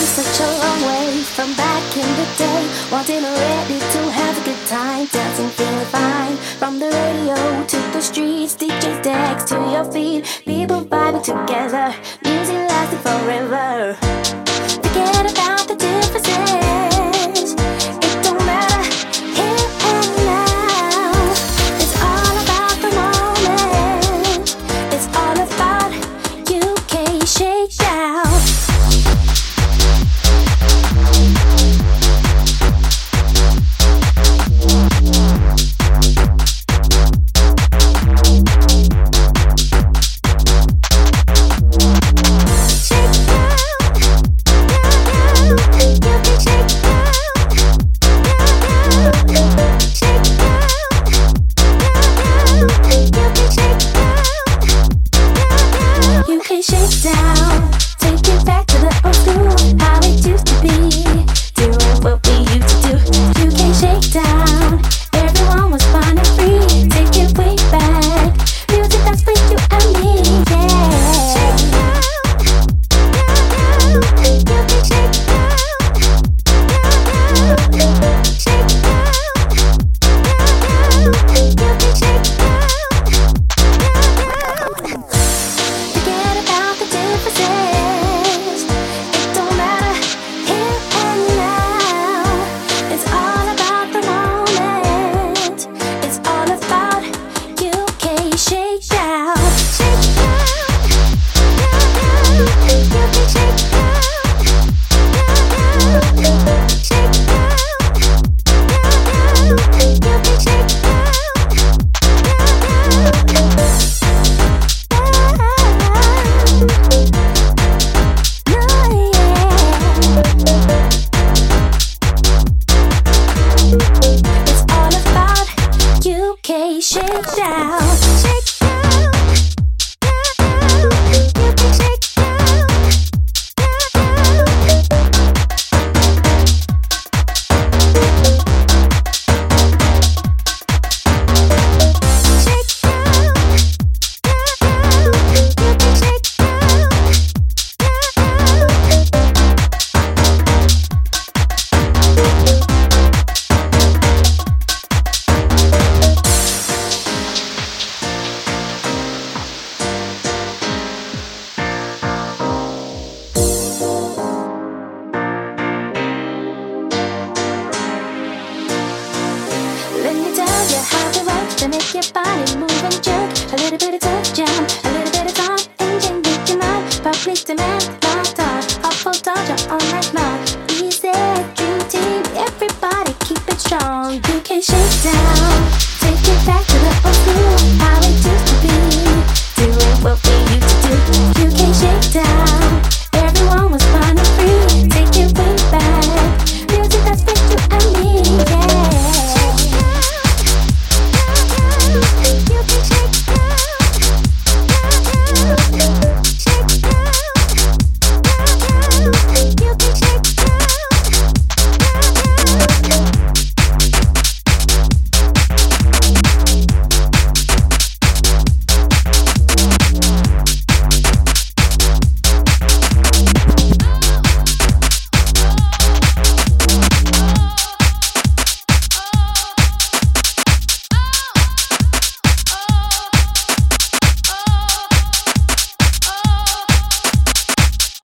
such a long way from back in the day. Wanting already to have a good time, dancing, feeling fine. From the radio to the streets, DJ decks to your feet. People vibing together, music lasting forever. Forget about the differences. It don't matter here and now. It's all about the moment. It's all about UK Shakedown. Shakedown, take it back to the old school, how it used to be, doing what we used to do. UK Shakedown, everyone was fun and free, take it way back, music that's for you and me, yeah. Shakedown, UK Shakedown, it don't matter here and now. It's all about the moment. It's all about UK Shakedown. It's all about UK Shakedown. Let me tell you how to work to make your body move and jerk. A little bit of touch jam, a little bit of time, engine with your mind. Public demand, long time, awful dodger all night long.